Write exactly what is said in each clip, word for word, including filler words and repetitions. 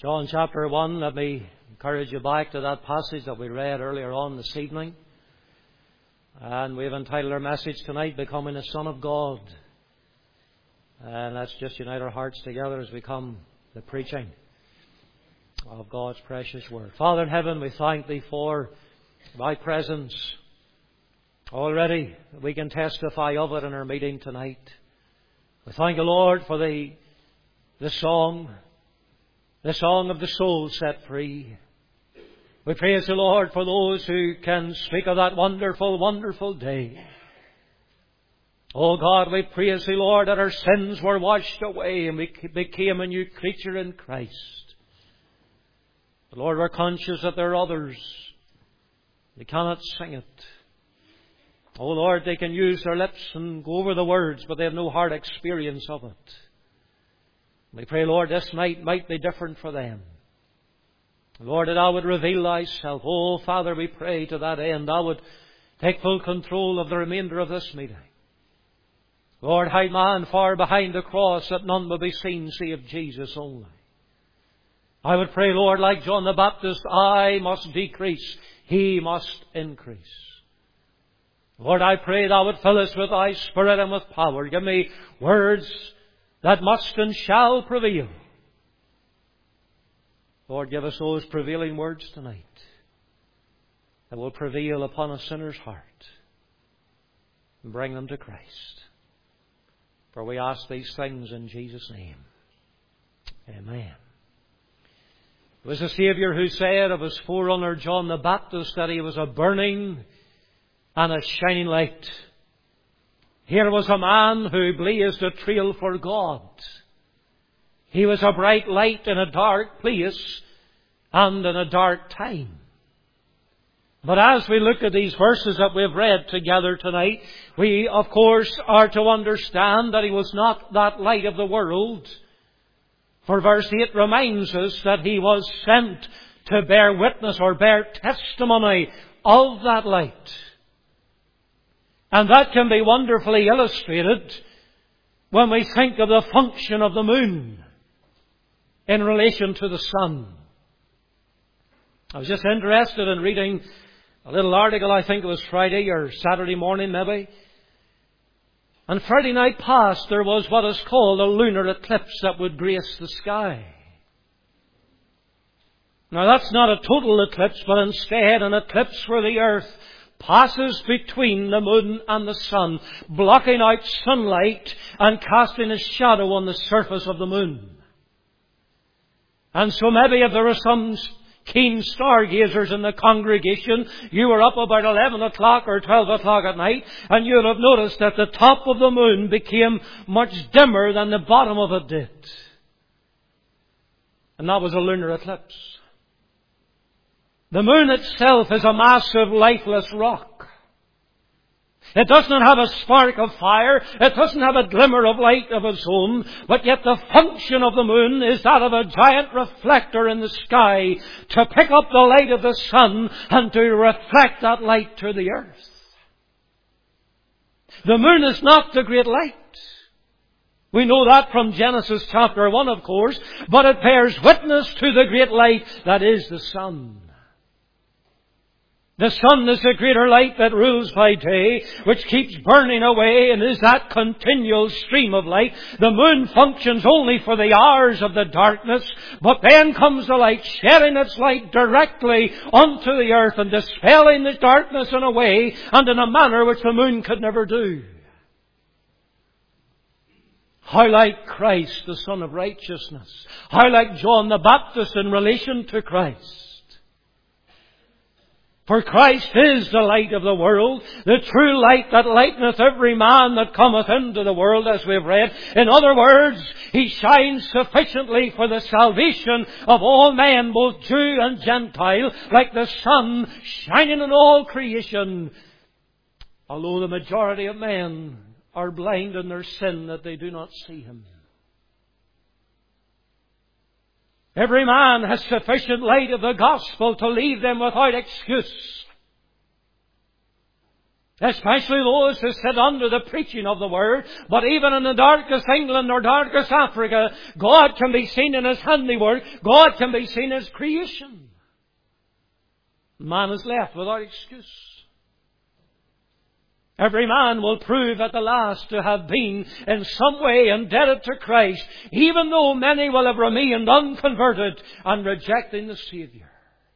John chapter one, let me encourage you back to that passage that we read earlier on this evening. And we've entitled our message tonight, Becoming a Son of God. And let's just unite our hearts together as we come to the preaching of God's precious Word. Father in heaven, we thank Thee for Thy presence. Already we can testify of it in our meeting tonight. We thank You, Lord, for the, the song, the song of the soul set free. We praise the Lord for those who can speak of that wonderful, wonderful day. Oh God, we praise Thee, Lord, that our sins were washed away and we became a new creature in Christ. But Lord, we're conscious that there are others. They cannot sing it. Oh Lord, they can use their lips and go over the words, but they have no heart experience of it. We pray, Lord, this night might be different for them. Lord, that Thou would reveal Thyself. Oh, Father, we pray to that end Thou would take full control of the remainder of this meeting. Lord, hide man far behind the cross that none will be seen save Jesus only. I would pray, Lord, like John the Baptist, I must decrease, He must increase. Lord, I pray Thou would fill us with Thy Spirit and with power. Give me words that must and shall prevail. Lord, give us those prevailing words tonight that will prevail upon a sinner's heart and bring them to Christ. For we ask these things in Jesus' name. Amen. It was the Saviour who said of His forerunner John the Baptist that he was a burning and a shining light. Here was a man who blazed a trail for God. He was a bright light in a dark place and in a dark time. But as we look at these verses that we've read together tonight, we, of course, are to understand that he was not that light of the world. For verse eight reminds us that he was sent to bear witness or bear testimony of that light. And that can be wonderfully illustrated when we think of the function of the moon in relation to the sun. I was just interested in reading a little article, I think it was Friday or Saturday morning maybe. And Friday night past there was what is called a lunar eclipse that would grace the sky. Now that's not a total eclipse, but instead an eclipse where the earth passes between the moon and the sun, blocking out sunlight and casting a shadow on the surface of the moon. And so maybe if there were some keen stargazers in the congregation, you were up about eleven o'clock or twelve o'clock at night, and you'd have noticed that the top of the moon became much dimmer than the bottom of it did. And that was a lunar eclipse. The moon itself is a massive, lifeless rock. It does not have a spark of fire. It doesn't have a glimmer of light of its own. But yet the function of the moon is that of a giant reflector in the sky to pick up the light of the sun and to reflect that light to the earth. The moon is not the great light. We know that from Genesis chapter one, of course. But it bears witness to the great light that is the sun. The sun is the greater light that rules by day, which keeps burning away and is that continual stream of light. The moon functions only for the hours of the darkness, but then comes the light, shedding its light directly onto the earth and dispelling the darkness in a way and in a manner which the moon could never do. How like Christ, the Son of Righteousness. How like John the Baptist in relation to Christ. For Christ is the light of the world, the true light that lighteneth every man that cometh into the world, as we have read. In other words, He shines sufficiently for the salvation of all men, both Jew and Gentile, like the sun shining in all creation. Although the majority of men are blind in their sin that they do not see Him. Every man has sufficient light of the gospel to leave them without excuse. Especially those who sit under the preaching of the Word. But even in the darkest England or darkest Africa, God can be seen in His handiwork. God can be seen in His creation. Man is left without excuse. Every man will prove at the last to have been in some way indebted to Christ, even though many will have remained unconverted and rejecting the Saviour.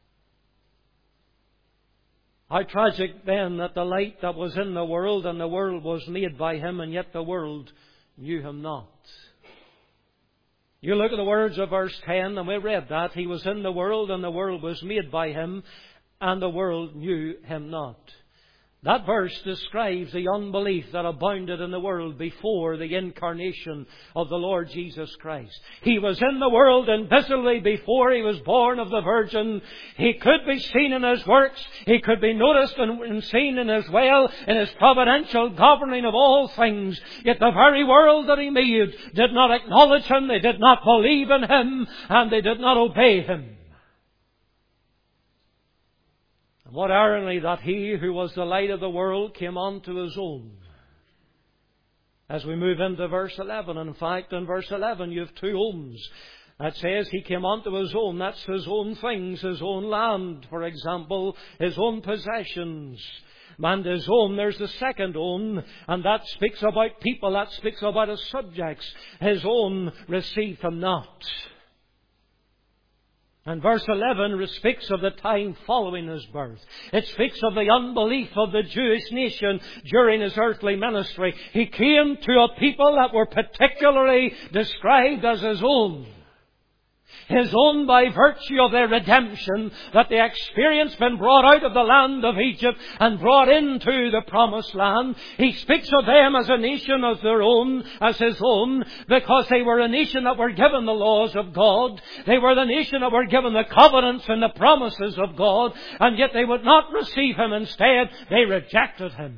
How tragic then that the light that was in the world, and the world was made by Him, and yet the world knew Him not. You look at the words of verse ten, and we read that. He was in the world, and the world was made by Him, and the world knew Him not. That verse describes the unbelief that abounded in the world before the incarnation of the Lord Jesus Christ. He was in the world invisibly before He was born of the Virgin. He could be seen in His works. He could be noticed and seen in His will, in His providential governing of all things. Yet the very world that He made did not acknowledge Him, they did not believe in Him, and they did not obey Him. What irony that He who was the light of the world came unto His own. As we move into verse eleven, in fact, in verse eleven you have two homes. That says He came unto His own. That's His own things, His own land, for example, His own possessions. And His own, there's the second own, and that speaks about people, that speaks about His subjects. His own received Him not. And verse eleven speaks of the time following His birth. It speaks of the unbelief of the Jewish nation during His earthly ministry. He came to a people that were particularly described as His own. His own by virtue of their redemption, that they experienced been brought out of the land of Egypt and brought into the promised land. He speaks of them as a nation of their own, as His own, because they were a nation that were given the laws of God. They were the nation that were given the covenants and the promises of God, and yet they would not receive Him. Instead, they rejected Him.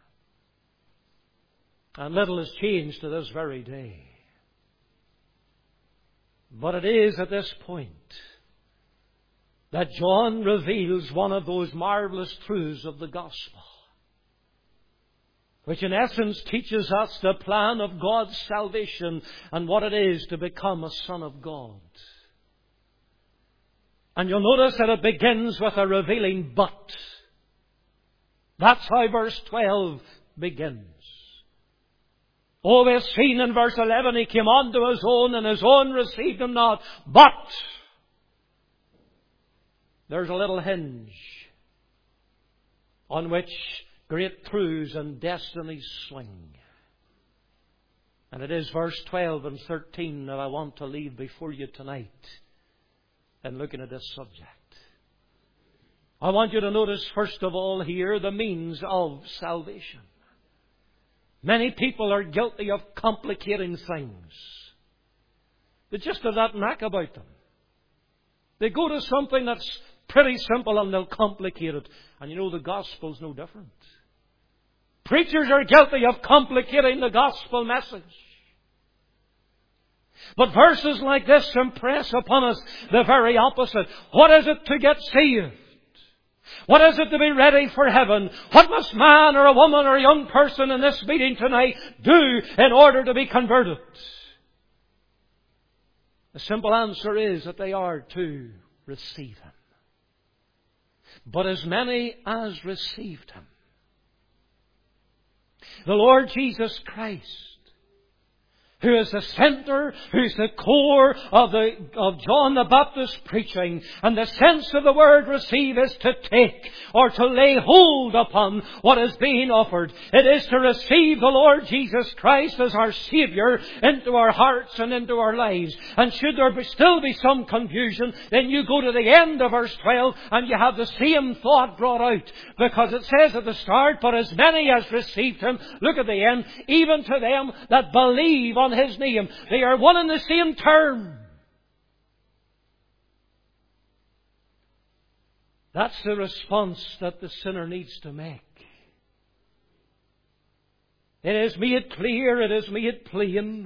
And little has changed to this very day. But it is at this point that John reveals one of those marvelous truths of the gospel, which in essence teaches us the plan of God's salvation and what it is to become a son of God. And you'll notice that it begins with a revealing but. That's how verse twelve begins. Oh, we've seen in verse eleven, He came unto His own, and His own received Him not. But there's a little hinge on which great truths and destinies swing. And it is verse twelve and thirteen that I want to leave before you tonight in looking at this subject. I want you to notice, first of all, here the means of salvation. Many people are guilty of complicating things. They just have that knack about them. They go to something that's pretty simple and they'll complicate it. And you know, the gospel's no different. Preachers are guilty of complicating the gospel message. But verses like this impress upon us the very opposite. What is it to get saved? What is it to be ready for heaven? What must man or a woman or a young person in this meeting tonight do in order to be converted? The simple answer is that they are to receive Him. But as many as received Him, the Lord Jesus Christ, who is the center, who's the core of the of John the Baptist's preaching. And the sense of the word receive is to take or to lay hold upon what is being offered. It is to receive the Lord Jesus Christ as our Saviour into our hearts and into our lives. And should there be, still be some confusion, then you go to the end of verse twelve and you have the same thought brought out. Because it says at the start, but as many as received Him, look at the end, even to them that believe on His name. They are one and the same term. That's the response that the sinner needs to make. It is made clear, it is made plain.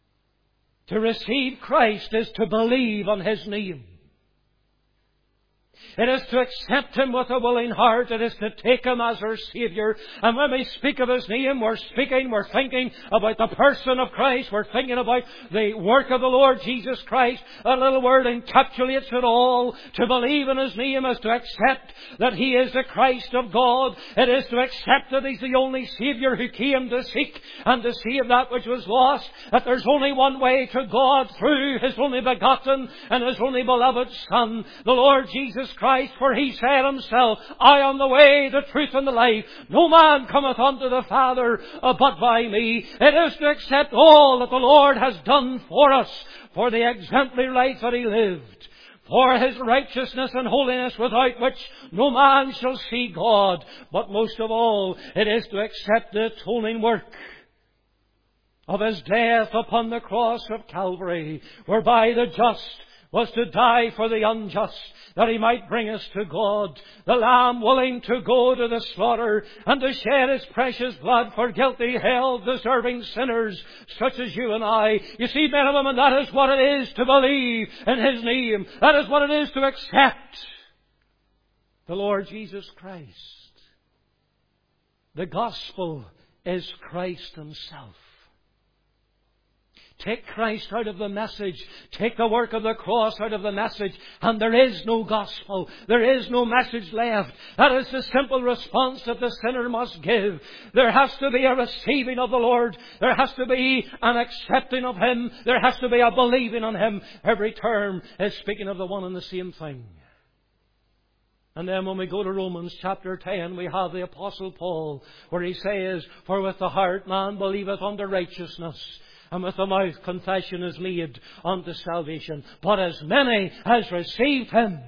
To receive Christ is to believe on His name. It is to accept Him with a willing heart. It is to take Him as our Saviour. And when we speak of His name, we're speaking, we're thinking about the person of Christ. We're thinking about the work of the Lord Jesus Christ. That little word encapsulates it all. To believe in His name is to accept that He is the Christ of God. It is to accept that He's the only Saviour who came to seek and to save that which was lost. That there's only one way to God, through His only begotten and His only beloved Son, the Lord Jesus Christ. For He said Himself, I am the way, the truth, and the life. No man cometh unto the Father uh, but by me. It is to accept all that the Lord has done for us, for the exemplary life that He lived, for His righteousness and holiness, without which no man shall see God. But most of all, it is to accept the atoning work of His death upon the cross of Calvary, whereby the just was to die for the unjust, that He might bring us to God. The Lamb willing to go to the slaughter and to shed His precious blood for guilty, hell-deserving sinners such as you and I. You see, men and women, that is what it is to believe in His name. That is what it is to accept the Lord Jesus Christ. The gospel is Christ Himself. Take Christ out of the message. Take the work of the cross out of the message, and there is no gospel. There is no message left. That is the simple response that the sinner must give. There has to be a receiving of the Lord. There has to be an accepting of Him. There has to be a believing on Him. Every term is speaking of the one and the same thing. And then when we go to Romans chapter ten, we have the Apostle Paul, where he says, For with the heart man believeth unto righteousness, and with the mouth confession is made unto salvation. But as many as received Him,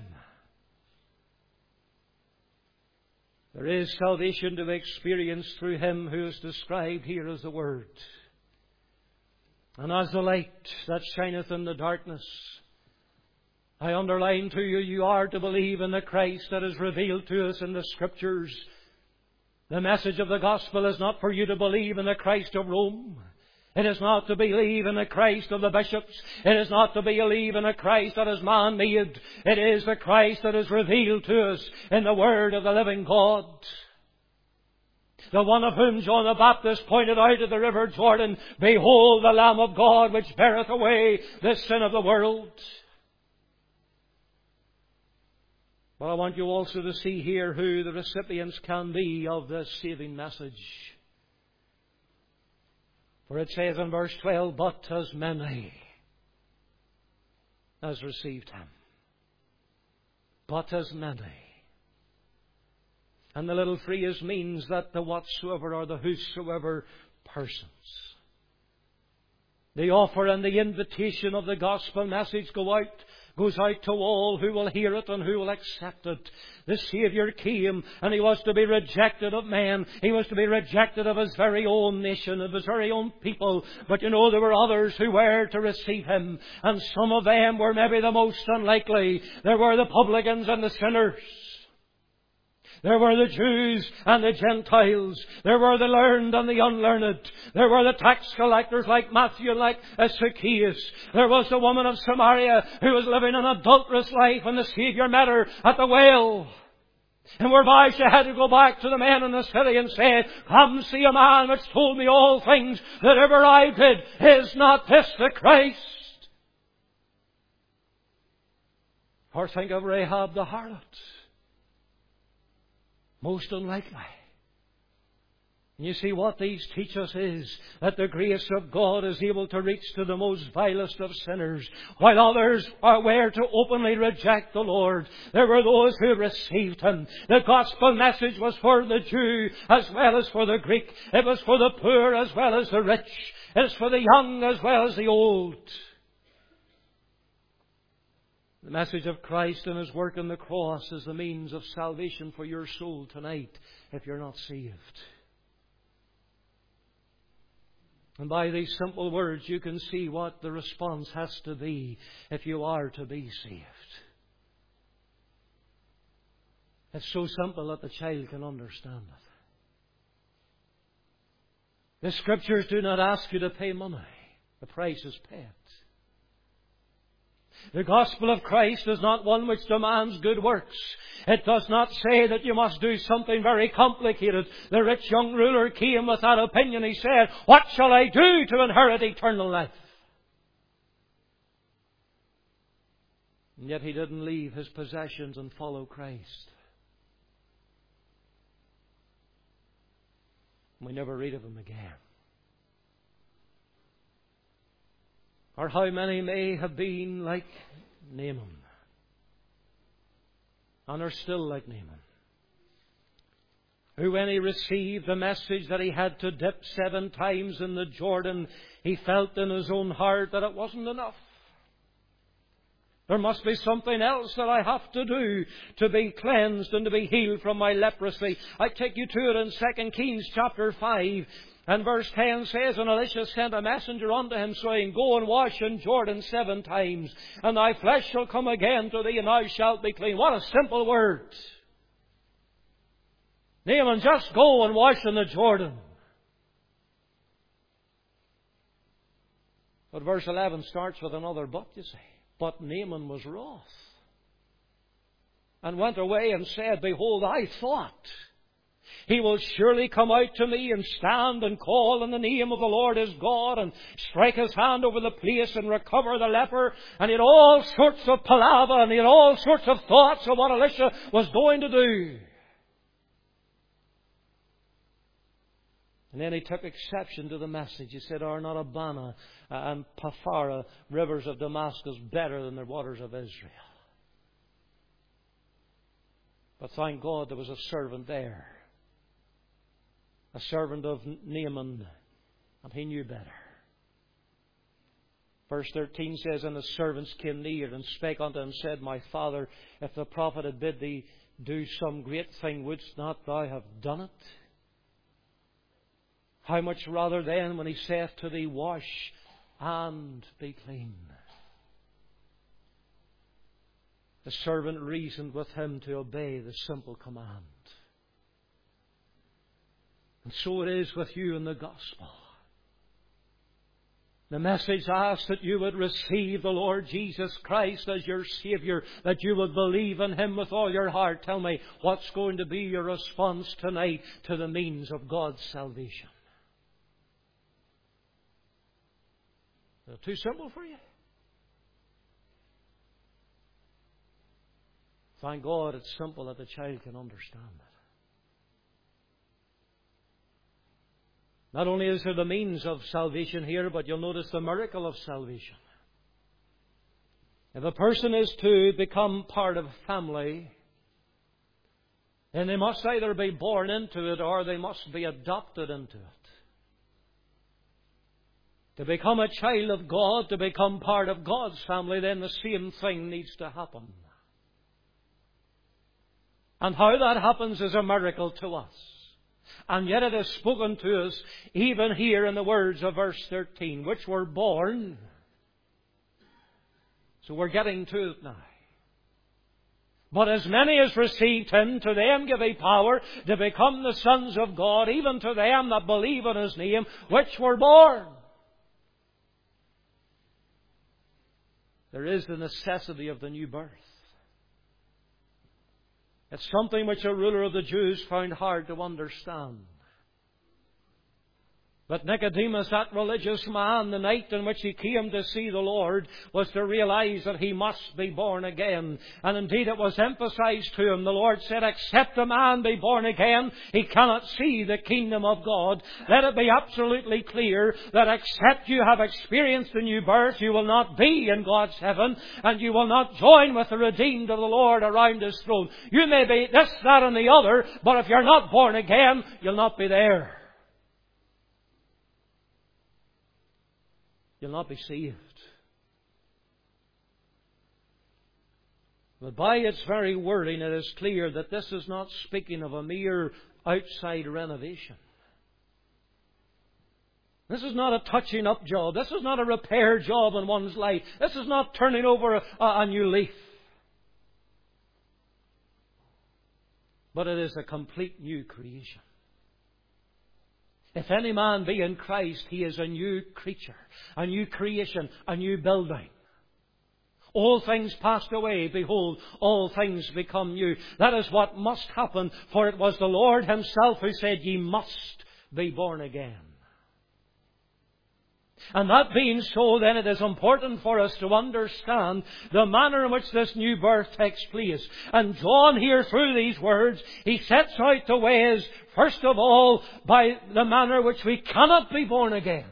there is salvation to be experienced through Him who is described here as the Word. And as the light that shineth in the darkness, I underline to you, you are to believe in the Christ that is revealed to us in the Scriptures. The message of the gospel is not for you to believe in the Christ of Rome. It is not to believe in the Christ of the bishops. It is not to believe in a Christ that is man-made. It is the Christ that is revealed to us in the Word of the living God. The one of whom John the Baptist pointed out at the river Jordan, Behold the Lamb of God which beareth away the sin of the world. But I want you also to see here who the recipients can be of this saving message. For it says in verse twelve, But as many as received Him. But as many. And the little phrase means that the whatsoever or the whosoever persons. The offer and the invitation of the gospel message go out, goes out to all who will hear it and who will accept it. The Saviour came and He was to be rejected of men. He was to be rejected of His very own nation, of His very own people. But you know, there were others who were to receive Him. And some of them were maybe the most unlikely. There were the publicans and the sinners. There were the Jews and the Gentiles. There were the learned and the unlearned. There were the tax collectors like Matthew and like Zacchaeus. There was the woman of Samaria who was living an adulterous life, and the Saviour met her at the well. And whereby she had to go back to the men in the city and say, Come see a man which told me all things that ever I did. Is not this the Christ? Or think of Rahab the harlot. Most unlikely. And you see, what these teach us is that the grace of God is able to reach to the most vilest of sinners, while others are were to openly reject the Lord. There were those who received Him. The gospel message was for the Jew as well as for the Greek. It was for the poor as well as the rich. It is for the young as well as the old. The message of Christ and His work on the cross is the means of salvation for your soul tonight if you're not saved. And by these simple words you can see what the response has to be if you are to be saved. It's so simple that the child can understand it. The Scriptures do not ask you to pay money. The price is paid. The gospel of Christ is not one which demands good works. It does not say that you must do something very complicated. The rich young ruler came with that opinion. He said, "What shall I do to inherit eternal life?" And yet he didn't leave his possessions and follow Christ. We never read of him again. Or how many may have been like Naaman, and are still like Naaman, who when he received the message that he had to dip seven times in the Jordan, he felt in his own heart that it wasn't enough. There must be something else that I have to do to be cleansed and to be healed from my leprosy. I take you to it in Second Kings chapter five. And verse ten says, "And Elisha sent a messenger unto him, saying, Go and wash in Jordan seven times, and thy flesh shall come again to thee, and thou shalt be clean." What a simple word. Naaman, just go and wash in the Jordan. But verse eleven starts with another but, you see. But Naaman was wroth, and went away and said, "Behold, I thought, he will surely come out to me and stand and call in the name of the Lord his God and strike his hand over the place and recover the leper." And he had all sorts of palaver, and he had all sorts of thoughts of what Elisha was going to do. And then he took exception to the message. He said, "Are not Abana and Paphara, rivers of Damascus, better than the waters of Israel?" But thank God there was a servant there. A servant of Naaman. And he knew better. Verse thirteen says, "And the servants came near and spake unto him, and said, My father, if the prophet had bid thee do some great thing, wouldst not thou have done it? How much rather then when he saith to thee, Wash and be clean?" The servant reasoned with him to obey the simple command. And so it is with you in the gospel. The message asks that you would receive the Lord Jesus Christ as your Saviour, that you would believe in Him with all your heart. Tell me, what's going to be your response tonight to the means of God's salvation? Is it too simple for you? Thank God it's simple that the child can understand it. Not only is there the means of salvation here, but you'll notice the miracle of salvation. If a person is to become part of a family, then they must either be born into it or they must be adopted into it. To become a child of God, to become part of God's family, then the same thing needs to happen. And how that happens is a miracle to us. And yet it is spoken to us even here in the words of verse thirteen, which were born. So we're getting to it now. But as many as received Him, to them give He power to become the sons of God, even to them that believe in His name, which were born. There is the necessity of the new birth. It's something which a ruler of the Jews found hard to understand. But Nicodemus, that religious man, the night in which he came to see the Lord, was to realize that he must be born again. And indeed it was emphasized to him. The Lord said, except a man be born again, he cannot see the kingdom of God. Let it be absolutely clear that except you have experienced the new birth, you will not be in God's heaven, and you will not join with the redeemed of the Lord around His throne. You may be this, that, and the other, but if you're not born again, you'll not be there. You'll not be saved. But by its very wording, it is clear that this is not speaking of a mere outside renovation. This is not a touching up job. This is not a repair job in one's life. This is not turning over a, a new leaf. But it is a complete new creation. If any man be in Christ, he is a new creature, a new creation, a new building. All things passed away, behold, all things become new. That is what must happen, for it was the Lord Himself who said, ye must be born again. And that being so, then it is important for us to understand the manner in which this new birth takes place. And John here, through these words, he sets out the ways, first of all, by the manner in which we cannot be born again.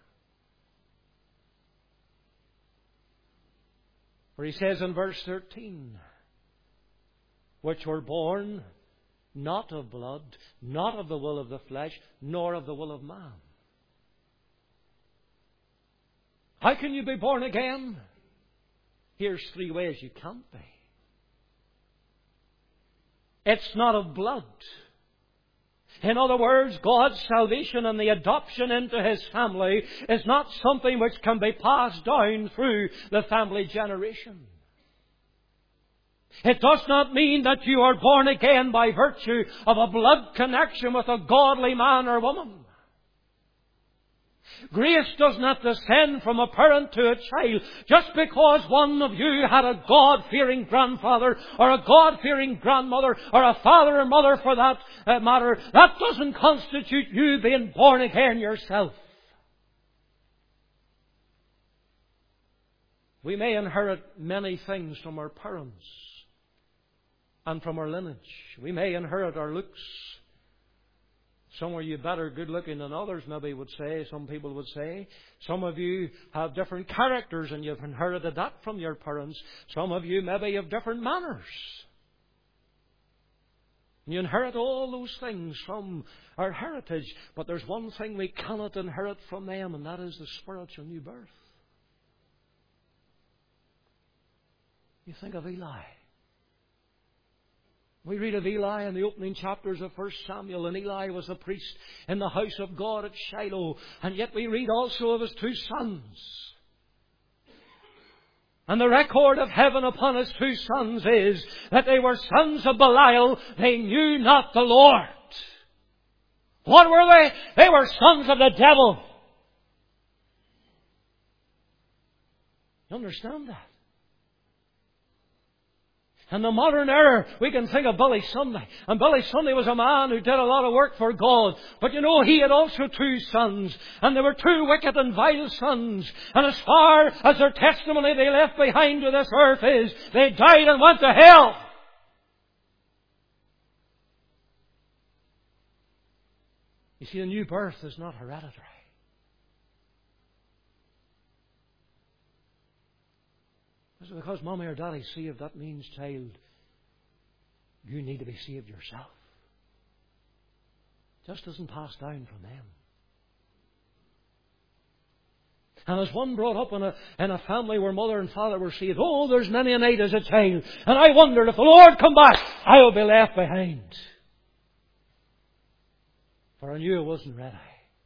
For he says in verse thirteen, which were born not of blood, not of the will of the flesh, nor of the will of man. How can you be born again? Here's three ways you can't be. It's not of blood. In other words, God's salvation and the adoption into His family is not something which can be passed down through the family generation. It does not mean that you are born again by virtue of a blood connection with a godly man or woman. Grace does not descend from a parent to a child just because one of you had a God-fearing grandfather or a God-fearing grandmother or a father and mother for that matter. That doesn't constitute you being born again yourself. We may inherit many things from our parents and from our lineage. We may inherit our looks. Some of you better good looking than others, maybe would say, some people would say. Some of you have different characters and you've inherited that from your parents. Some of you maybe have different manners. You inherit all those things from our heritage. But there's one thing we cannot inherit from them, and that is the spiritual new birth. You think of Eli. We read of Eli in the opening chapters of First Samuel, and Eli was a priest in the house of God at Shiloh. And yet we read also of his two sons. And the record of heaven upon his two sons is that they were sons of Belial. They knew not the Lord. What were they? They were sons of the devil. You understand that? In the modern era, we can think of Billy Sunday. And Billy Sunday was a man who did a lot of work for God. But you know, he had also two sons. And they were two wicked and vile sons. And as far as their testimony they left behind to this earth is, they died and went to hell. You see, a new birth is not hereditary. Because mommy or daddy saved, that means, child, you need to be saved yourself. It just doesn't pass down from them. And as one brought up in a, in a family where mother and father were saved, oh, there's many a night as a child, and I wondered, if the Lord come back, I will be left behind. For I knew I wasn't ready.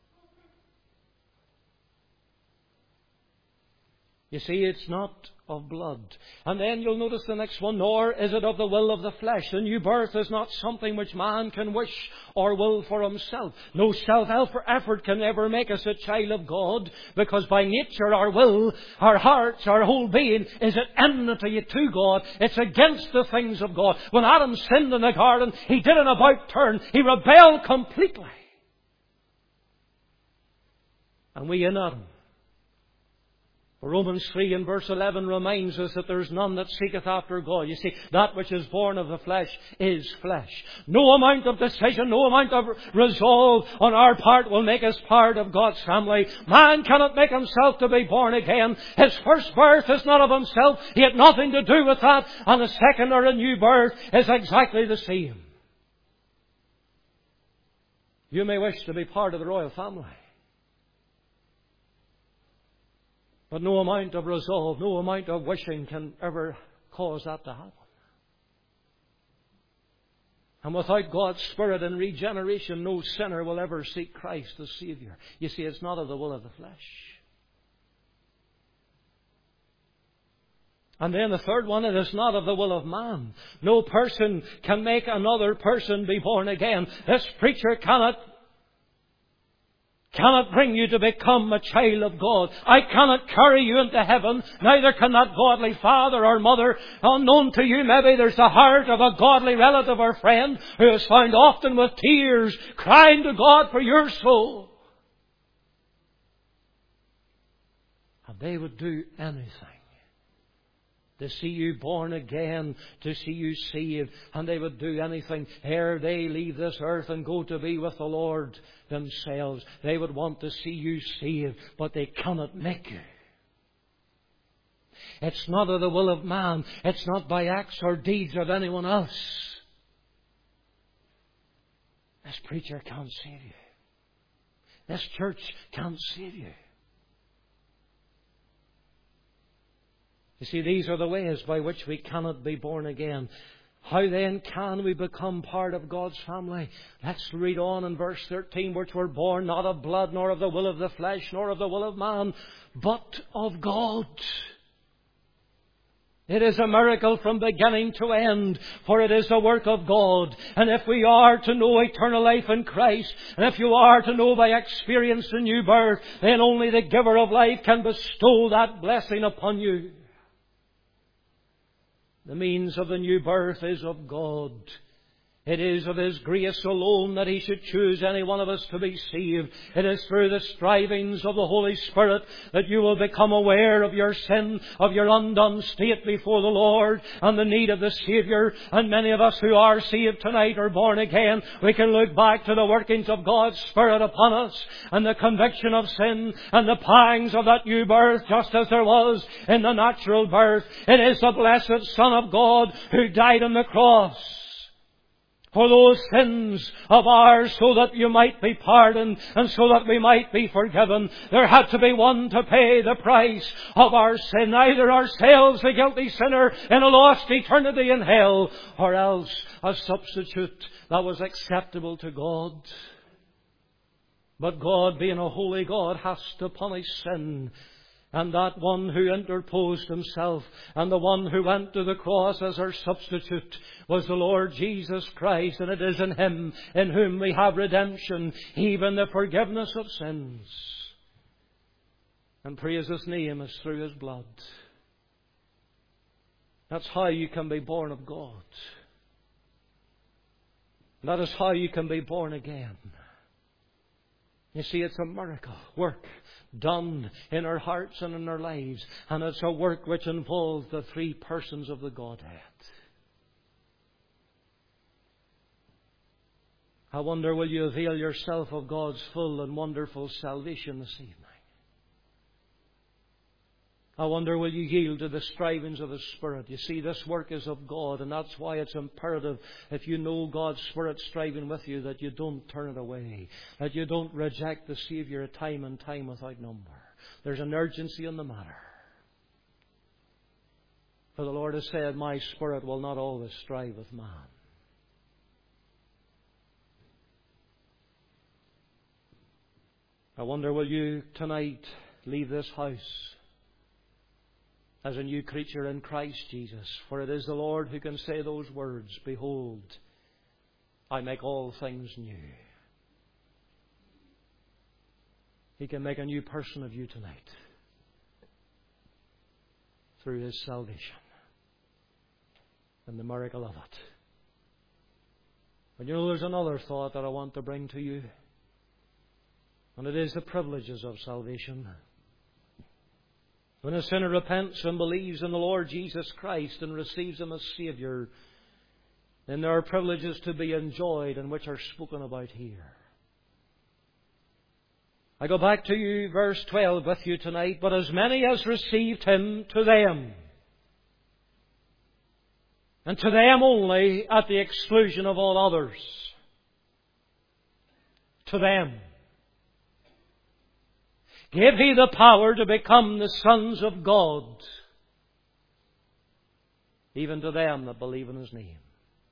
You see, it's not of blood. And then you'll notice the next one, nor is it of the will of the flesh. The new birth is not something which man can wish or will for himself. No self-effort can ever make us a child of God, because by nature our will, our hearts, our whole being is at enmity to God. It's against the things of God. When Adam sinned in the garden, he did an about turn. He rebelled completely. And we in Adam. Romans three and verse eleven reminds us that there is none that seeketh after God. You see, that which is born of the flesh is flesh. No amount of decision, no amount of resolve on our part will make us part of God's family. Man cannot make himself to be born again. His first birth is not of himself. He had nothing to do with that. And the second, or a new birth, is exactly the same. You may wish to be part of the royal family. But no amount of resolve, no amount of wishing can ever cause that to happen. And without God's Spirit and regeneration, no sinner will ever seek Christ as Saviour. You see, it's not of the will of the flesh. And then the third one, it is not of the will of man. No person can make another person be born again. This preacher cannot cannot bring you to become a child of God. I cannot carry you into heaven. Neither can that godly father or mother. Unknown to you, maybe there's the heart of a godly relative or friend who is found often with tears crying to God for your soul. And they would do anything to see you born again, to see you saved. And they would do anything ere they leave this earth and go to be with the Lord themselves. They would want to see you saved, but they cannot make you. It's not of the will of man. It's not by acts or deeds of anyone else. This preacher can't save you. This church can't save you. You see, these are the ways by which we cannot be born again. How then can we become part of God's family? Let's read on in verse thirteen, which we're born not of blood, nor of the will of the flesh, nor of the will of man, but of God. It is a miracle from beginning to end, for it is the work of God. And if we are to know eternal life in Christ, and if you are to know by experience the new birth, then only the giver of life can bestow that blessing upon you. The means of the new birth is of God. It is of His grace alone that He should choose any one of us to be saved. It is through the strivings of the Holy Spirit that you will become aware of your sin, of your undone state before the Lord, and the need of the Saviour. And many of us who are saved tonight are born again. We can look back to the workings of God's Spirit upon us, and the conviction of sin, and the pangs of that new birth, just as there was in the natural birth. It is the blessed Son of God who died on the cross for those sins of ours, so that you might be pardoned and so that we might be forgiven. There had to be one to pay the price of our sin, either ourselves, the guilty sinner, in a lost eternity in hell, or else a substitute that was acceptable to God. But God, being a holy God, has to punish sin. And that one who interposed Himself, and the one who went to the cross as our substitute, was the Lord Jesus Christ. And it is in Him in whom we have redemption, even the forgiveness of sins. And praise His name is through His blood. That's how you can be born of God. That is how you can be born again. You see, it's a miracle work done in our hearts and in our lives. And it's a work which involves the three persons of the Godhead. I wonder, will you avail yourself of God's full and wonderful salvation this evening? I wonder, will you yield to the strivings of the Spirit? You see, this work is of God, and that's why it's imperative, if you know God's Spirit striving with you, that you don't turn it away, that you don't reject the Saviour time and time without number. There's an urgency in the matter. For the Lord has said, my Spirit will not always strive with man. I wonder, will you tonight leave this house as a new creature in Christ Jesus? For it is the Lord who can say those words, behold, I make all things new. He can make a new person of you tonight through His salvation and the miracle of it. And you know, there's another thought that I want to bring to you, and it is the privileges of salvation. When a sinner repents and believes in the Lord Jesus Christ and receives Him as Saviour, then there are privileges to be enjoyed and which are spoken about here. I go back to you, verse twelve, with you tonight. But as many as received Him, to them, and to them only, at the exclusion of all others, to them gave He the power to become the sons of God, even to them that believe in His name.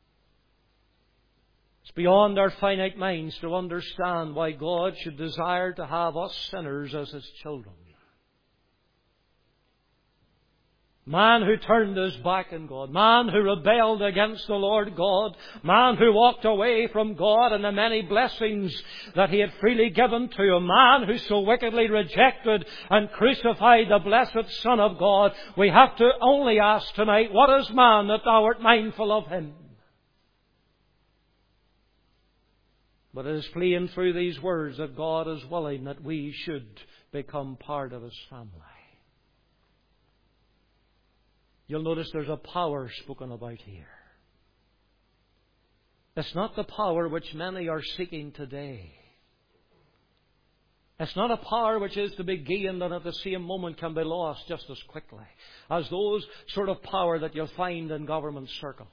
It's beyond our finite minds to understand why God should desire to have us sinners as His children. Man who turned his back on God. Man who rebelled against the Lord God. Man who walked away from God and the many blessings that He had freely given to him. Man who so wickedly rejected and crucified the blessed Son of God. We have to only ask tonight, what is man that thou art mindful of him? But it is plain through these words that God is willing that we should become part of His family. You'll notice there's a power spoken about here. It's not the power which many are seeking today. It's not a power which is to be gained and at the same moment can be lost just as quickly as those sort of power that you'll find in government circles.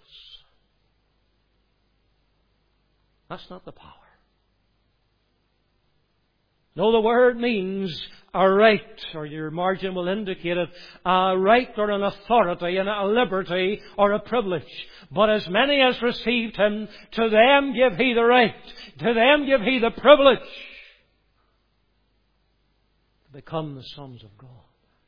That's not the power. No, the word means a right, or your margin will indicate it, a right or an authority and a liberty or a privilege. But as many as received Him, to them give He the right, to them give He the privilege to become the sons of God.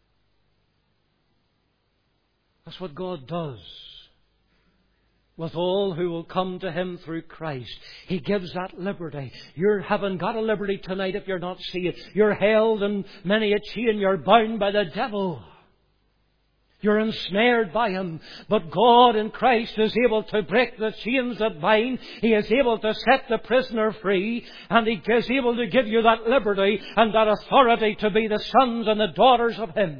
That's what God does with all who will come to Him through Christ. He gives that liberty. You haven't got a liberty tonight if you're not seeing it. You're held in many a chain. You're bound by the devil. You're ensnared by him. But God in Christ is able to break the chains that bind. He is able to set the prisoner free. And He is able to give you that liberty and that authority to be the sons and the daughters of Him.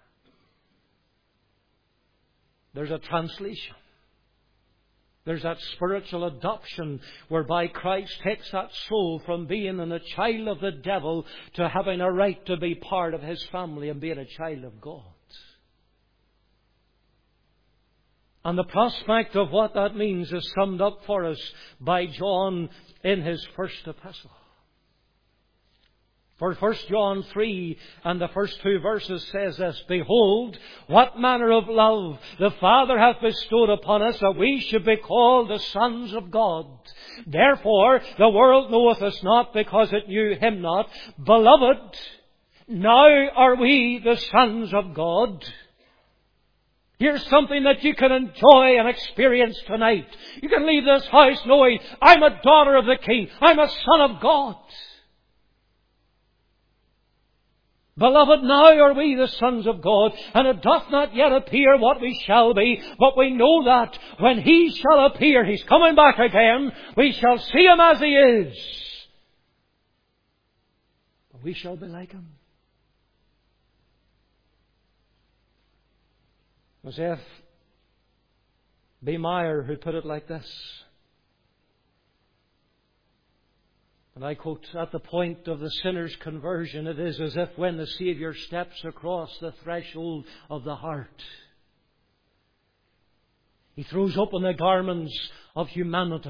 There's a translation. There's that spiritual adoption whereby Christ takes that soul from being a child of the devil to having a right to be part of His family and being a child of God. And the prospect of what that means is summed up for us by John in his first epistle. For First John three and the first two verses says this, Behold, what manner of love the Father hath bestowed upon us, that we should be called the sons of God. Therefore the world knoweth us not, because it knew Him not. Beloved, now are we the sons of God. Here's something that you can enjoy and experience tonight. You can leave this house knowing, I'm a daughter of the King. I'm a son of God. Beloved, now are we the sons of God, and it doth not yet appear what we shall be, but we know that when He shall appear, He's coming back again, we shall see Him as He is. But we shall be like Him. It was F. B. Meyer who put it like this. And I quote, at the point of the sinner's conversion, it is as if when the Saviour steps across the threshold of the heart, He throws open the garments of humanity.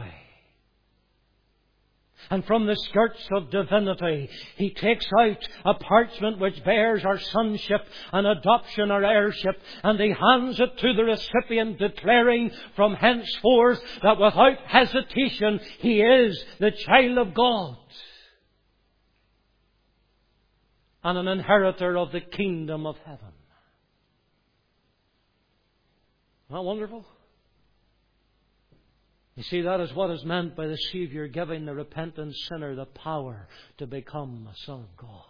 And from the skirts of divinity, He takes out a parchment which bears our sonship and adoption or heirship, and He hands it to the recipient, declaring from henceforth that without hesitation he is the child of God and an inheritor of the kingdom of heaven. Isn't that wonderful? You see, that is what is meant by the Saviour giving the repentant sinner the power to become a son of God.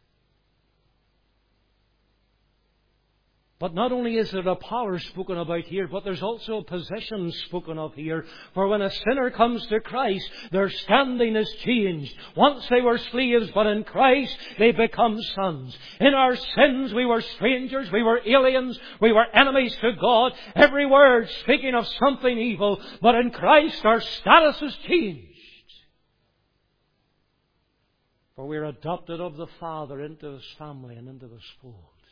But not only is there a power spoken about here, but there's also a position spoken of here. For when a sinner comes to Christ, their standing is changed. Once they were slaves, but in Christ they become sons. In our sins we were strangers, we were aliens, we were enemies to God. Every word speaking of something evil. But in Christ our status is changed. For we are adopted of the Father into His family and into His fold.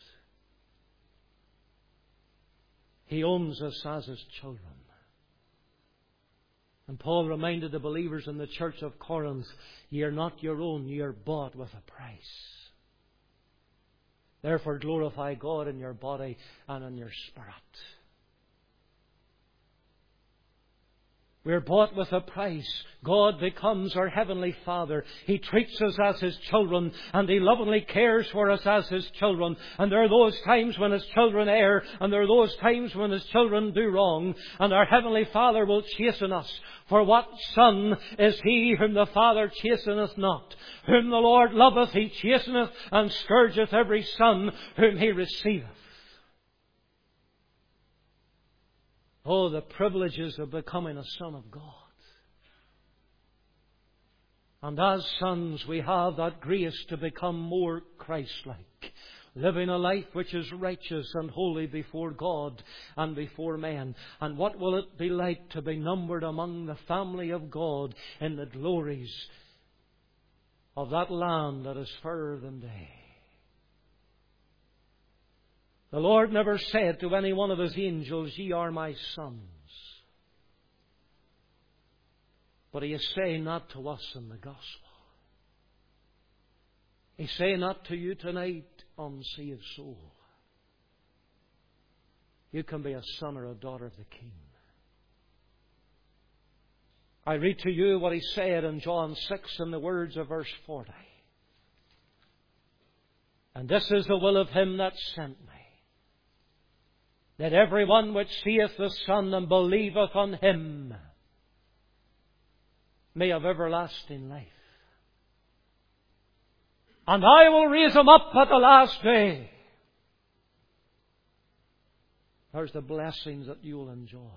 He owns us as His children. And Paul reminded the believers in the church of Corinth, ye are not your own, ye are bought with a price. Therefore glorify God in your body and in your spirit. We're bought with a price. God becomes our Heavenly Father. He treats us as His children, and He lovingly cares for us as His children. And there are those times when His children err, and there are those times when His children do wrong, and our Heavenly Father will chasten us. For what son is he whom the Father chasteneth not? Whom the Lord loveth, He chasteneth, and scourgeth every son whom He receiveth. Oh, the privileges of becoming a son of God. And as sons, we have that grace to become more Christ-like, living a life which is righteous and holy before God and before men. And what will it be like to be numbered among the family of God in the glories of that land that is fairer than day? The Lord never said to any one of His angels, "Ye are my sons." But He is saying that to us in the gospel. He's saying that to you tonight, unsaved soul. You can be a son or a daughter of the King. I read to you what He said in John six in the words of verse forty. "And this is the will of Him that sent me, that every one which seeth the Son and believeth on Him may have everlasting life. And I will raise him up at the last day." There's the blessings that you will enjoy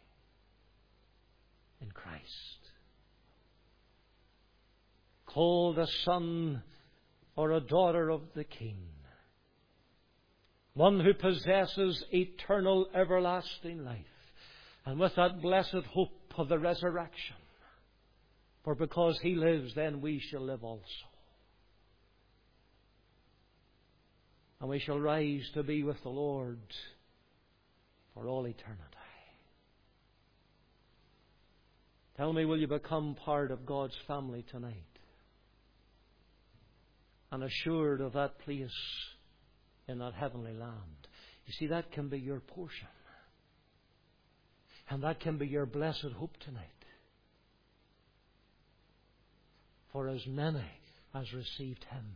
in Christ. Called a son or a daughter of the King. One who possesses eternal, everlasting life. And with that blessed hope of the resurrection. For because He lives, then we shall live also. And we shall rise to be with the Lord for all eternity. Tell me, will you become part of God's family tonight? And assured of that place in that heavenly land. You see, that can be your portion. And that can be your blessed hope tonight. For as many as received Him,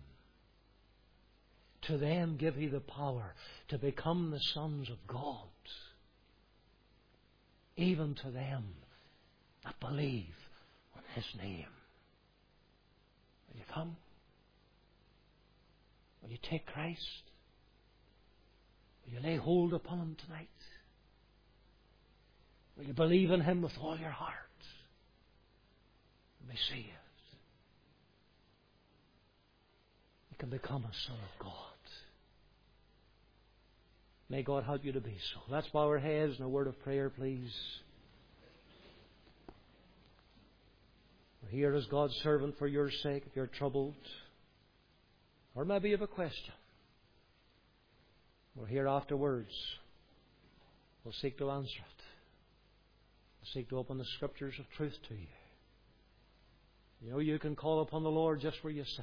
to them give He the power to become the sons of God. Even to them that believe on His name. Will you come? Will you take Christ? Will you lay hold upon Him tonight? Will you believe in Him with all your heart? And be saved. You can become a son of God. May God help you to be so. Let's bow our heads in a word of prayer, please. We're here as God's servant for your sake if you're troubled. Or maybe you have a question. We're here afterwards. We'll seek to answer it. We'll seek to open the Scriptures of truth to you. You know, you can call upon the Lord just where you sit.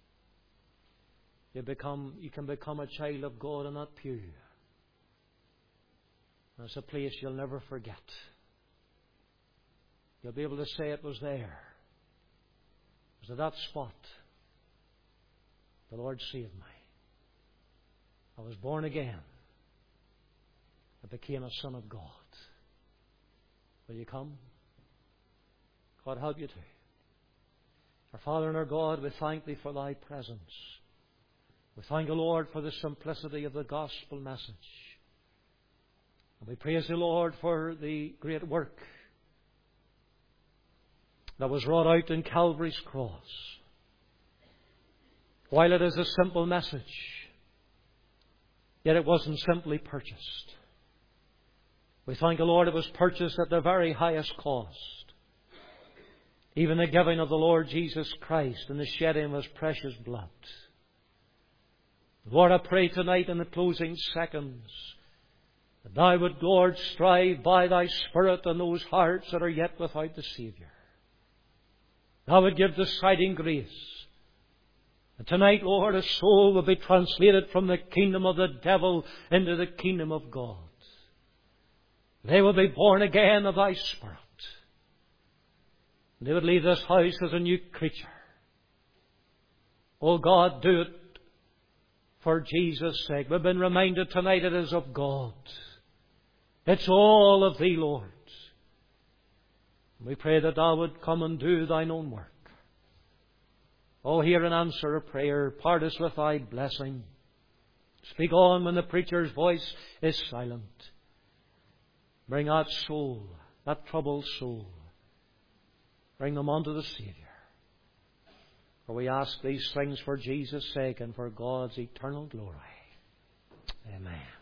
You become, you can become a child of God in that pew. That's a place you'll never forget. You'll be able to say it was there. It was at that spot the Lord saved me. I was born again. I became a son of God. Will you come? God help you to. Our Father and our God, we thank Thee for Thy presence. We thank the Lord for the simplicity of the gospel message. And we praise the Lord for the great work that was wrought out in Calvary's cross. While it is a simple message, yet it wasn't simply purchased. We thank the Lord it was purchased at the very highest cost. Even the giving of the Lord Jesus Christ and the shedding of His precious blood. Lord, I pray tonight in the closing seconds that Thou would, Lord, strive by Thy Spirit in those hearts that are yet without the Saviour. Thou would give deciding grace. And tonight, Lord, a soul will be translated from the kingdom of the devil into the kingdom of God. They will be born again of Thy Spirit. They would leave this house as a new creature. Oh God, do it for Jesus' sake. We've been reminded tonight it is of God. It's all of Thee, Lord. We pray that Thou would come and do Thine own work. Oh, hear and answer a prayer. Part us with Thy blessing. Speak on when the preacher's voice is silent. Bring that soul, that troubled soul. Bring them unto the Saviour. For we ask these things for Jesus' sake and for God's eternal glory. Amen.